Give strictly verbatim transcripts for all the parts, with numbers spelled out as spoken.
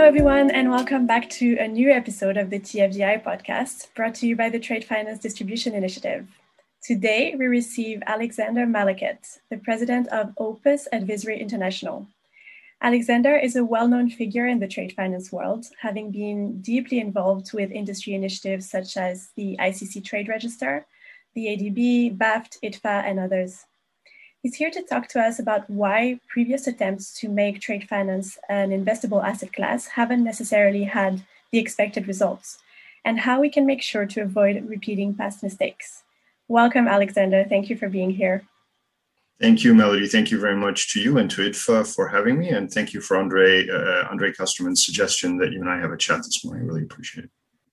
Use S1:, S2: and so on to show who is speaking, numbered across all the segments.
S1: everyone, and welcome back to a new episode of the T F D I podcast, brought to you by the Trade Finance Distribution Initiative. Today, we receive Alexander Malaket, the president of Opus Advisory International. Alexander is a well-known figure in the trade finance world, having been deeply involved with industry initiatives such as the I C C Trade Register, the A D B, B A F T, I T F A, and others. He's here to talk to us about why previous attempts to make trade finance an investable asset class haven't necessarily had the expected results, and how we can make sure to avoid repeating past mistakes. Welcome, Alexander. Thank you for being here.
S2: Thank you, Melody. Thank you very much to you and to I T F A for having me. And thank you for Andre, uh, Andre Kusterman's suggestion that you and I have a chat this morning. I really appreciate it.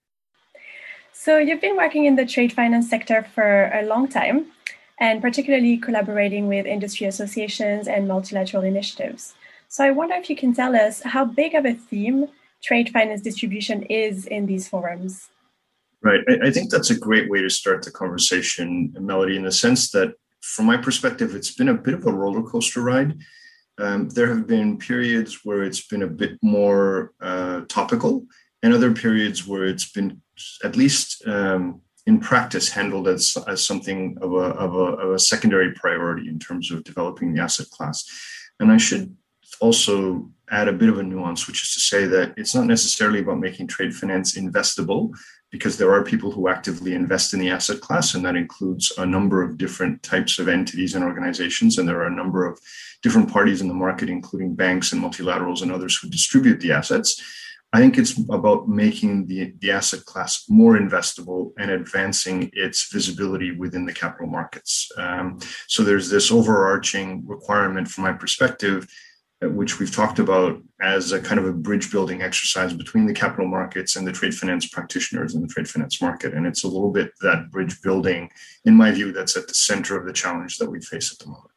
S1: So you've been working in the trade finance sector for a long time, and particularly collaborating with industry associations and multilateral initiatives. So I wonder if you can tell us how big of a theme trade finance distribution is in these forums.
S2: Right. I, I think that's a great way to start the conversation, Melody, in the sense that from my perspective, it's been a bit of a roller coaster ride. Um, there have been periods where it's been a bit more uh, topical, and other periods where it's been at least um, in practice handled as, as something of a, of, a, of a secondary priority in terms of developing the asset class. And I should also add a bit of a nuance, which is to say that it's not necessarily about making trade finance investable, because there are people who actively invest in the asset class, and that includes a number of different types of entities and organizations. And there are a number of different parties in the market, including banks and multilaterals and others who distribute the assets. I think it's about making the, the asset class more investable and advancing its visibility within the capital markets. Um, so there's this overarching requirement from my perspective, which we've talked about as a kind of a bridge building exercise between the capital markets and the trade finance practitioners in the trade finance market. And it's a little bit that bridge building, in my view, that's at the center of the challenge that we face at the moment.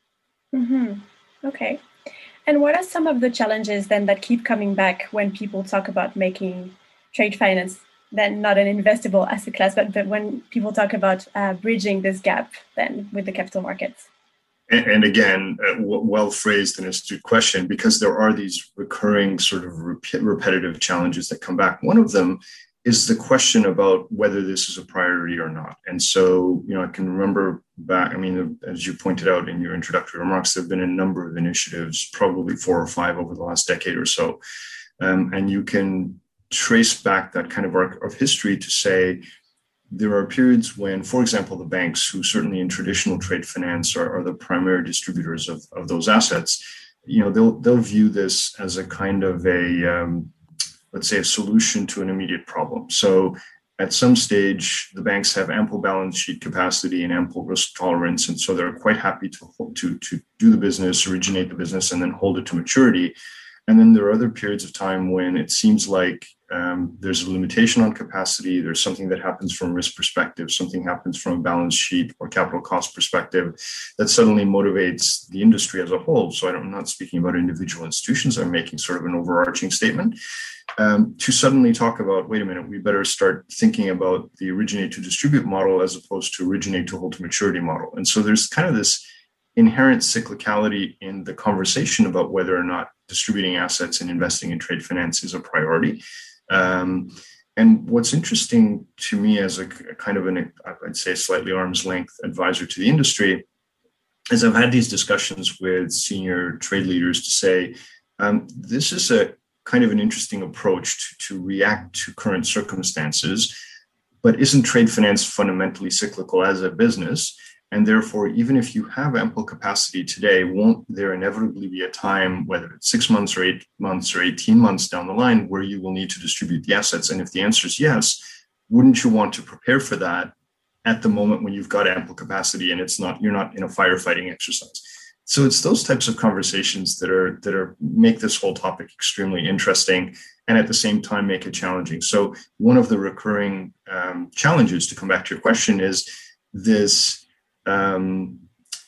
S1: Mm-hmm. Okay. And what are some of the challenges then that keep coming back when people talk about making trade finance then not an investable asset class, but, but when people talk about uh, bridging this gap then with the capital markets?
S2: And, and again, uh, w- well phrased and astute question, because there are these recurring sort of rep- repetitive challenges that come back. One of them is the question about whether this is a priority or not. And so, you know, I can remember back, I mean, as you pointed out in your introductory remarks, there have been a number of initiatives, probably four or five over the last decade or so. Um, and you can trace back that kind of arc of history to say, there are periods when, for example, the banks, who certainly in traditional trade finance are, are the primary distributors of, of those assets, you know, they'll they'll view this as a kind of a, um, let's say, a solution to an immediate problem. So at some stage, the banks have ample balance sheet capacity and ample risk tolerance. And so they're quite happy to, to, to do the business, originate the business, and then hold it to maturity. And then there are other periods of time when it seems like um, there's a limitation on capacity. There's something that happens from a risk perspective, something happens from a balance sheet or capital cost perspective that suddenly motivates the industry as a whole. So I'm not speaking about individual institutions. I'm making sort of an overarching statement um, to suddenly talk about, wait a minute, we better start thinking about the originate to distribute model as opposed to originate to hold to maturity model. And so there's kind of this inherent cyclicality in the conversation about whether or not distributing assets and investing in trade finance is a priority. Um, and what's interesting to me as a, a kind of an, I'd say, slightly arm's length advisor to the industry, is I've had these discussions with senior trade leaders to say, um, this is a kind of an interesting approach to, to react to current circumstances, but isn't trade finance fundamentally cyclical as a business? And therefore, even if you have ample capacity today, won't there inevitably be a time, whether it's six months or eight months or eighteen months down the line, where you will need to distribute the assets? And if the answer is yes, wouldn't you want to prepare for that at the moment when you've got ample capacity and it's not, you're not in a firefighting exercise? So it's those types of conversations that are that are make this whole topic extremely interesting and at the same time make it challenging. So one of the recurring um, challenges, to come back to your question, is this Um,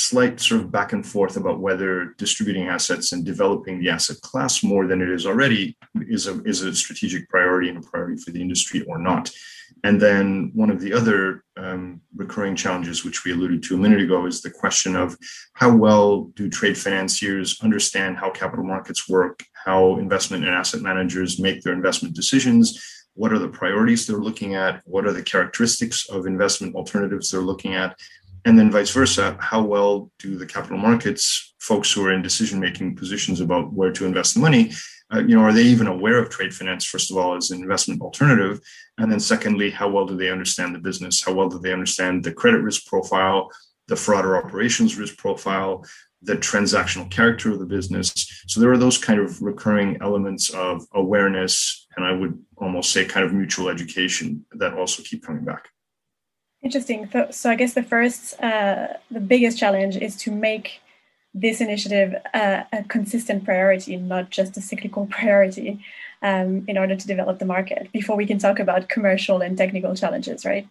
S2: slight sort of back and forth about whether distributing assets and developing the asset class more than it is already is a, is a strategic priority and a priority for the industry or not. And then one of the other um, recurring challenges, which we alluded to a minute ago, is the question of how well do trade financiers understand how capital markets work, how investment and asset managers make their investment decisions, what are the priorities they're looking at, what are the characteristics of investment alternatives they're looking at, and then vice versa, how well do the capital markets folks who are in decision-making positions about where to invest the money, uh, you know, are they even aware of trade finance, first of all, as an investment alternative? And then secondly, how well do they understand the business? How well do they understand the credit risk profile, the fraud or operations risk profile, the transactional character of the business? So there are those kind of recurring elements of awareness, and I would almost say kind of mutual education that also keep coming back.
S1: Interesting. So, so I guess the first, uh, the biggest challenge is to make this initiative uh, a consistent priority, not just a cyclical priority, um, in order to develop the market, before we can talk about commercial and technical challenges, right?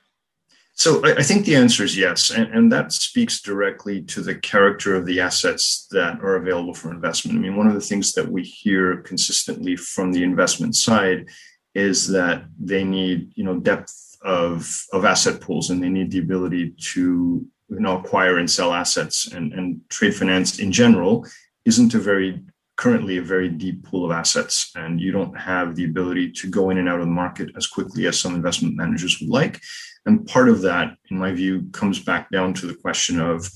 S2: So I, I think the answer is yes. And, and that speaks directly to the character of the assets that are available for investment. I mean, one of the things that we hear consistently from the investment side is that they need, you know, depth of, of asset pools, and they need the ability to, you know, acquire and sell assets. And, and trade finance in general isn't a very, currently a very deep pool of assets. And you don't have the ability to go in and out of the market as quickly as some investment managers would like. And part of that, in my view, comes back down to the question of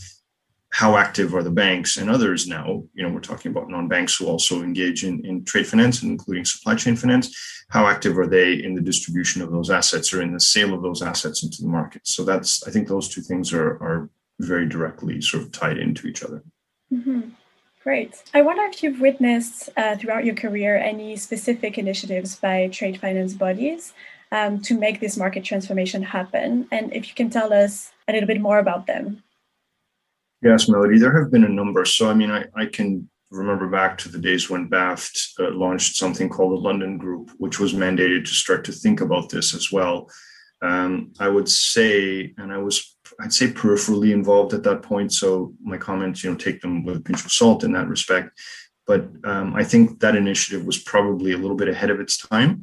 S2: how active are the banks and others now? You know, we're talking about non-banks who also engage in, in trade finance, including supply chain finance. How active are they in the distribution of those assets or in the sale of those assets into the market? So that's, I think those two things are, are very directly sort of tied into each other.
S1: Mm-hmm. Great. I wonder if you've witnessed uh, throughout your career any specific initiatives by trade finance bodies um, to make this market transformation happen, and if you can tell us a little bit more about them.
S2: Yes, Melody, there have been a number. So, I mean, I, I can remember back to the days when B A F T uh, launched something called the London Group, which was mandated to start to think about this as well. Um, I would say, and I was, I'd say peripherally involved at that point. So my comments, you know, take them with a pinch of salt in that respect. But um, I think that initiative was probably a little bit ahead of its time.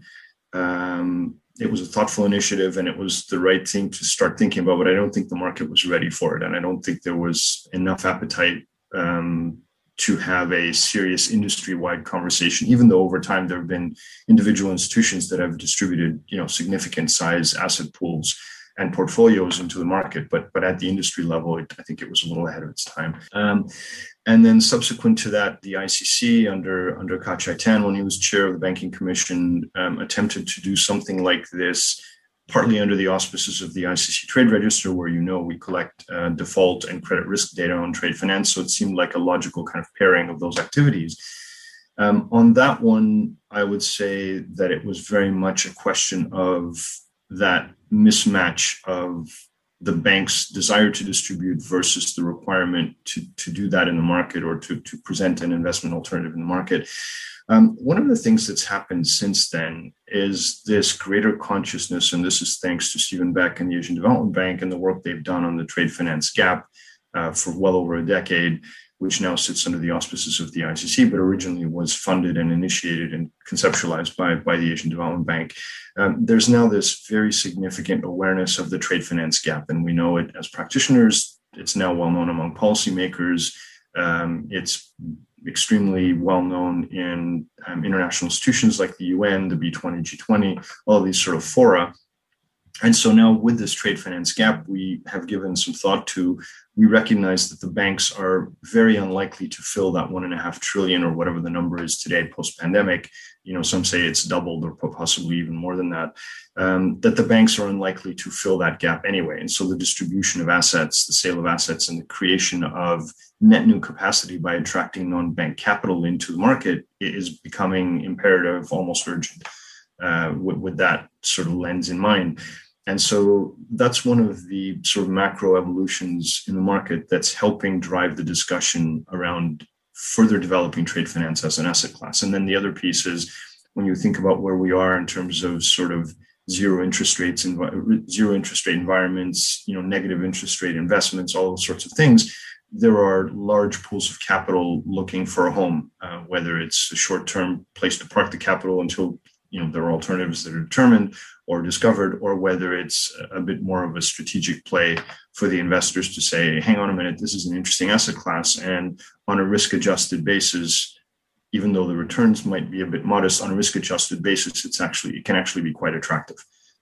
S2: Um, It was a thoughtful initiative, and it was the right thing to start thinking about, but I don't think the market was ready for it. And I don't think there was enough appetite um, to have a serious industry-wide conversation, even though over time there have been individual institutions that have distributed, you know, significant size asset pools and portfolios into the market. But, but at the industry level, it, I think it was a little ahead of its time. Um, And then subsequent to that, the I C C under, under Ka Chai-Tan, when he was chair of the Banking Commission, um, attempted to do something like this, partly under the auspices of the I C C Trade Register, where, you know, we collect uh, default and credit risk data on trade finance. So it seemed like a logical kind of pairing of those activities. Um, on that one, I would say that it was very much a question of that mismatch of the bank's desire to distribute versus the requirement to, to do that in the market, or to, to present an investment alternative in the market. Um, one of the things that's happened since then is this greater consciousness, and this is thanks to Stephen Beck and the Asian Development Bank and the work they've done on the trade finance gap uh, for well over a decade, which now sits under the auspices of the I C C, but originally was funded and initiated and conceptualized by, by the Asian Development Bank. Um, there's now this very significant awareness of the trade finance gap, and we know it as practitioners. It's now well known among policymakers. Um, it's extremely well known in um, international institutions like the U N, the B twenty, G twenty, all of these sort of fora. And so now with this trade finance gap, we have given some thought to, we recognize that the banks are very unlikely to fill that one and a half trillion or whatever the number is today post-pandemic. You know, some say it's doubled or possibly even more than that, um, that the banks are unlikely to fill that gap anyway. And so the distribution of assets, the sale of assets, and the creation of net new capacity by attracting non-bank capital into the market is becoming imperative, almost urgent, uh, with, with that sort of lens in mind. And so that's one of the sort of macro evolutions in the market that's helping drive the discussion around further developing trade finance as an asset class. And then the other piece is, when you think about where we are in terms of sort of zero interest rates, envi- zero interest rate environments, you know, negative interest rate investments, all those sorts of things, there are large pools of capital looking for a home, uh, whether it's a short-term place to park the capital until you know there are alternatives that are determined or discovered, or whether it's a bit more of a strategic play for the investors to say, hang on a minute, this is an interesting asset class, and on a risk-adjusted basis, even though the returns might be a bit modest, on a risk-adjusted basis, it's actually it can actually be quite attractive.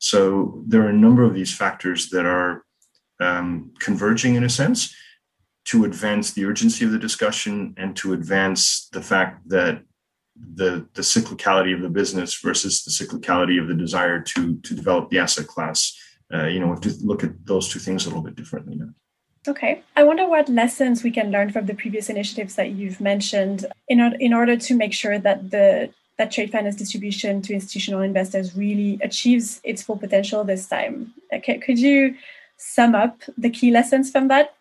S2: So there are a number of these factors that are um, converging in a sense to advance the urgency of the discussion and to advance the fact that the, the cyclicality of the business versus the cyclicality of the desire to, to develop the asset class. Uh, you know, we have to look at those two things a little bit differently now.
S1: Okay. I wonder what lessons we can learn from the previous initiatives that you've mentioned in, or, in order to make sure that the that trade finance distribution to institutional investors really achieves its full potential this time. Okay. Could you sum up the key lessons from that?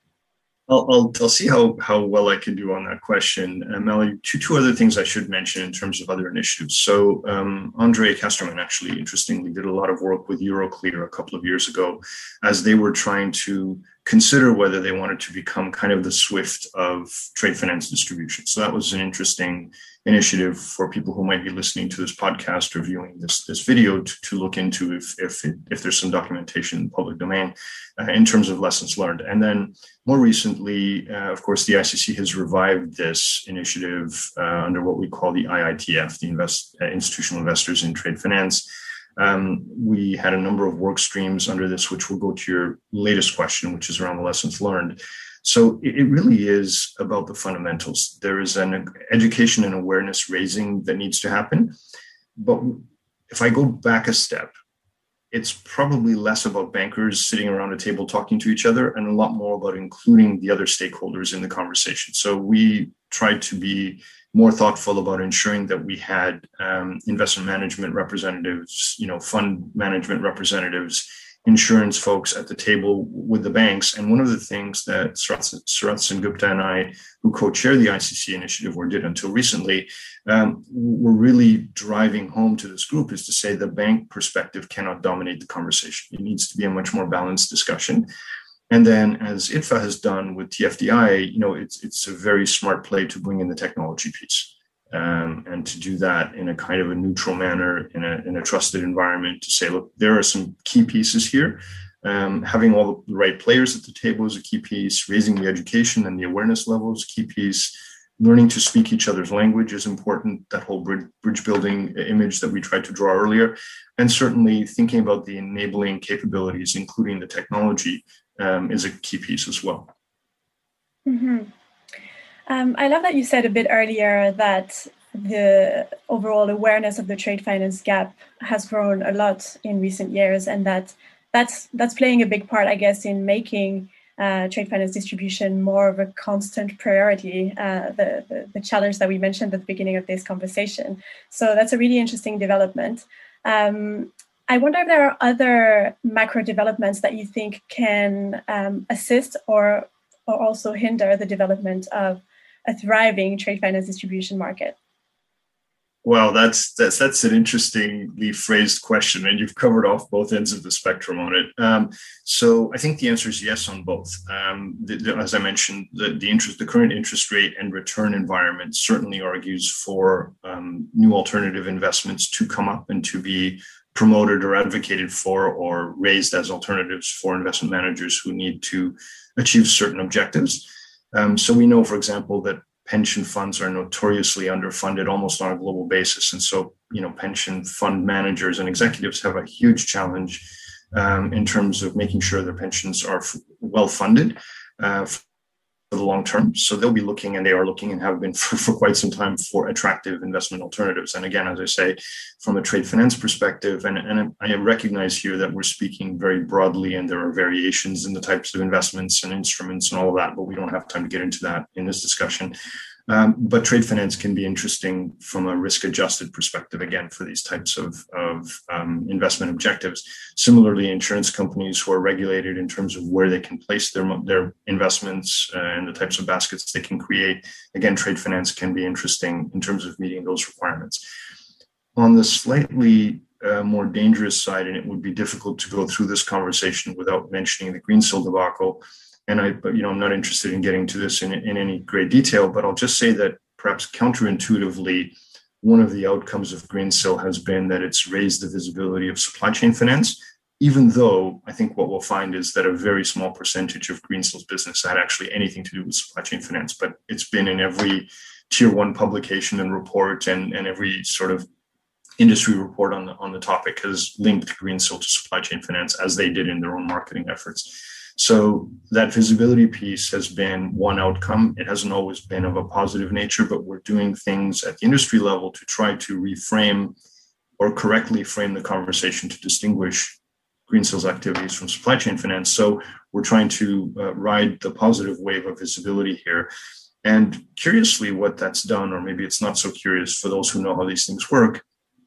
S2: I'll, I'll, I'll see how, how well I can do on that question. Uh, Melanie, two, two other things I should mention in terms of other initiatives. So um, Andre Casterman actually, interestingly, did a lot of work with Euroclear a couple of years ago as they were trying to consider whether they wanted to become kind of the SWIFT of trade finance distribution. So that was an interesting initiative for people who might be listening to this podcast or viewing this, this video to, to look into if, if, it, if there's some documentation in the public domain uh, in terms of lessons learned. And then more recently, uh, of course, the I C C has revived this initiative uh, under what we call the I I T F, the Invest, uh, Institutional Investors in Trade Finance. Um, we had a number of work streams under this, which will go to your latest question, which is around the lessons learned. So it really is about the fundamentals. There is an education and awareness raising that needs to happen. But if I go back a step, it's probably less about bankers sitting around a table talking to each other and a lot more about including the other stakeholders in the conversation. So we tried to be more thoughtful about ensuring that we had um, investment management representatives, you know, fund management representatives, insurance folks at the table with the banks. And one of the things that Sarath Sengupta and I, who co-chair the I C C initiative, or did until recently, um, were really driving home to this group is to say the bank perspective cannot dominate the conversation. It needs to be a much more balanced discussion. And then, as I T F A has done with T F D I, you know, it's it's a very smart play to bring in the technology piece. Um, and to do that in a kind of a neutral manner, in a in a trusted environment, to say, look, there are some key pieces here. Um, having all the right players at the table is a key piece. Raising the education and the awareness level is a key piece. Learning to speak each other's language is important. That whole bridge, bridge building image that we tried to draw earlier, and certainly thinking about the enabling capabilities, including the technology, um, is a key piece as well.
S1: Mm-hmm. Um, I love that you said a bit earlier that the overall awareness of the trade finance gap has grown a lot in recent years, and that that's that's playing a big part, I guess, in making uh, trade finance distribution more of a constant priority, uh, the, the, the challenge that we mentioned at the beginning of this conversation. So that's a really interesting development. Um, I wonder if there are other macro developments that you think can um, assist or or also hinder the development of a thriving trade finance distribution market?
S2: Well, that's that's that's an interestingly phrased question, and you've covered off both ends of the spectrum on it. Um, so I think the answer is yes on both. Um, the, the, as I mentioned, the, the interest, the current interest rate and return environment certainly argues for um, new alternative investments to come up and to be promoted or advocated for or raised as alternatives for investment managers who need to achieve certain objectives. Um, so we know, for example, that pension funds are notoriously underfunded almost on a global basis. And so, you know, pension fund managers and executives have a huge challenge um, in terms of making sure their pensions are f- well funded uh, for the long term. So they'll be looking, and they are looking and have been for, for quite some time, for attractive investment alternatives. And again, as I say, from a trade finance perspective, and, and I recognize here that we're speaking very broadly, and there are variations in the types of investments and instruments and all of that, but we don't have time to get into that in this discussion. Um, but trade finance can be interesting from a risk-adjusted perspective, again, for these types of, of um, investment objectives. Similarly, insurance companies who are regulated in terms of where they can place their, their investments uh, and the types of baskets they can create, again, trade finance can be interesting in terms of meeting those requirements. On the slightly uh, more dangerous side, and it would be difficult to go through this conversation without mentioning the Greensill debacle, And I, but, you know, I'm not interested in getting to this in, in any great detail, but I'll just say that perhaps counterintuitively, one of the outcomes of Greensill has been that it's raised the visibility of supply chain finance, even though I think what we'll find is that a very small percentage of Greensill's business had actually anything to do with supply chain finance, but it's been in every tier one publication and report, and, and every sort of industry report on the, on the topic has linked Greensill to supply chain finance, as they did in their own marketing efforts. So that visibility piece has been one outcome. It hasn't always been of a positive nature, but we're doing things at the industry level to try to reframe or correctly frame the conversation to distinguish Greensill's activities from supply chain finance. So we're trying to uh, ride the positive wave of visibility here. And curiously, what that's done, or maybe it's not so curious for those who know how these things work,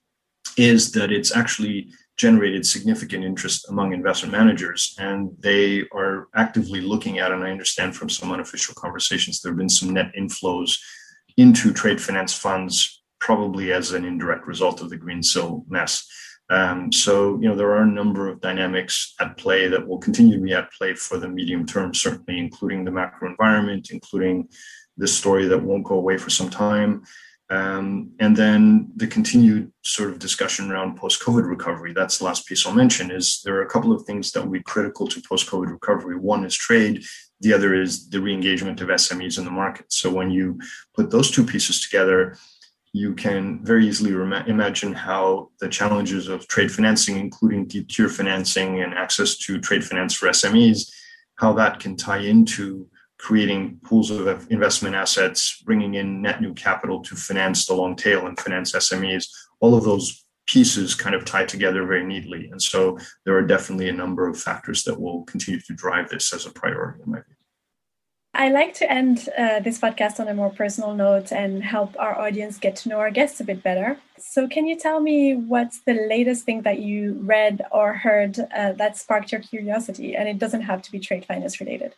S2: is that it's actually generated significant interest among investment managers, and they are actively looking at, and I understand from some unofficial conversations, there have been some net inflows into trade finance funds, probably as an indirect result of the Greensill mess. Um, so, you know, there are a number of dynamics at play that will continue to be at play for the medium term, certainly, including the macro environment, including this story that won't go away for some time. Um, and then the continued sort of discussion around post-COVID recovery. That's the last piece I'll mention. Is there are a couple of things that will be critical to post-COVID recovery. One is trade. The other is the re-engagement of S M Es in the market. So when you put those two pieces together, you can very easily rem- imagine how the challenges of trade financing, including deep tier financing and access to trade finance for S M Es, how that can tie into creating pools of investment assets, bringing in net new capital to finance the long tail and finance S M Es. All of those pieces kind of tie together very neatly. And so there are definitely a number of factors that will continue to drive this as a priority, in my view.
S1: I like to end uh, this podcast on a more personal note and help our audience get to know our guests a bit better. So can you tell me what's the latest thing that you read or heard uh, that sparked your curiosity? And it doesn't have to be trade finance related.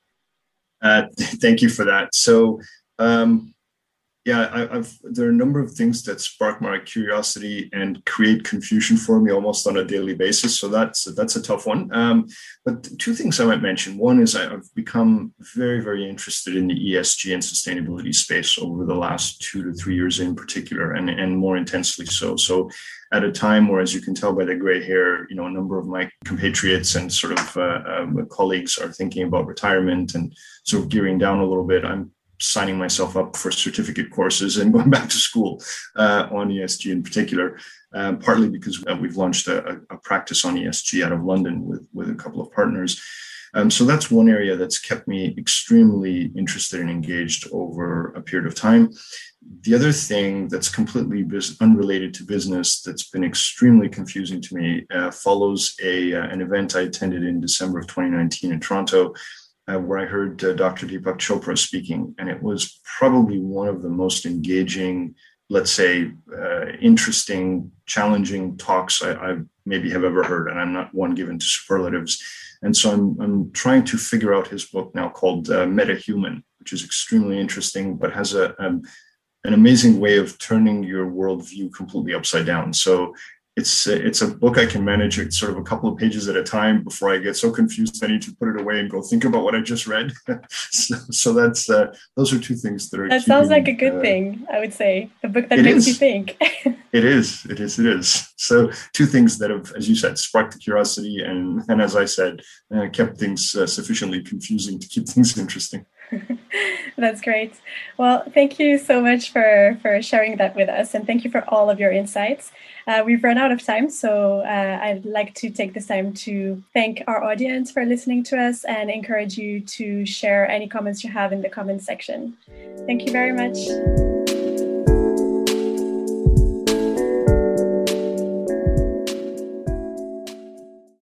S2: Uh, thank you for that. So, um, yeah, I, I've there are a number of things that spark my curiosity and create confusion for me almost on a daily basis. So that's that's a tough one. Um, but two things I might mention. One is I've become very, very interested in the E S G and sustainability space over the last two to three years in particular, and, and more intensely so. So at a time where, as you can tell by the gray hair, you know, a number of my compatriots and sort of uh, um, colleagues are thinking about retirement and sort of gearing down a little bit. I'm signing myself up for certificate courses and going back to school uh, on E S G in particular, uh, partly because uh, we've launched a, a practice on E S G out of London with, with a couple of partners. Um, so that's one area that's kept me extremely interested and engaged over a period of time. The other thing that's completely bis- unrelated to business that's been extremely confusing to me uh, follows a uh, an event I attended in December of twenty nineteen in Toronto, uh, where I heard uh, Doctor Deepak Chopra speaking, and it was probably one of the most engaging, let's say, uh, interesting, challenging talks I, I maybe have ever heard, and I'm not one given to superlatives. And so I'm, I'm trying to figure out his book now called uh, MetaHuman, which is extremely interesting, but has a, a an amazing way of turning your worldview completely upside down. So it's a, it's a book I can manage at sort of a couple of pages at a time before I get so confused I need to put it away and go think about what I just read. so, so that's uh, those are two things that are.
S1: That
S2: keeping,
S1: sounds like a good
S2: uh,
S1: thing, I would say. A book that makes is. you think.
S2: It is. It is. It is. So two things that have, as you said, sparked the curiosity and, and as I said, uh, kept things uh, sufficiently confusing to keep things interesting.
S1: That's great. Well, thank you so much for, for sharing that with us. And thank you for all of your insights. Uh, we've run out of time, so uh, I'd like to take this time to thank our audience for listening to us and encourage you to share any comments you have in the comments section. Thank you very much.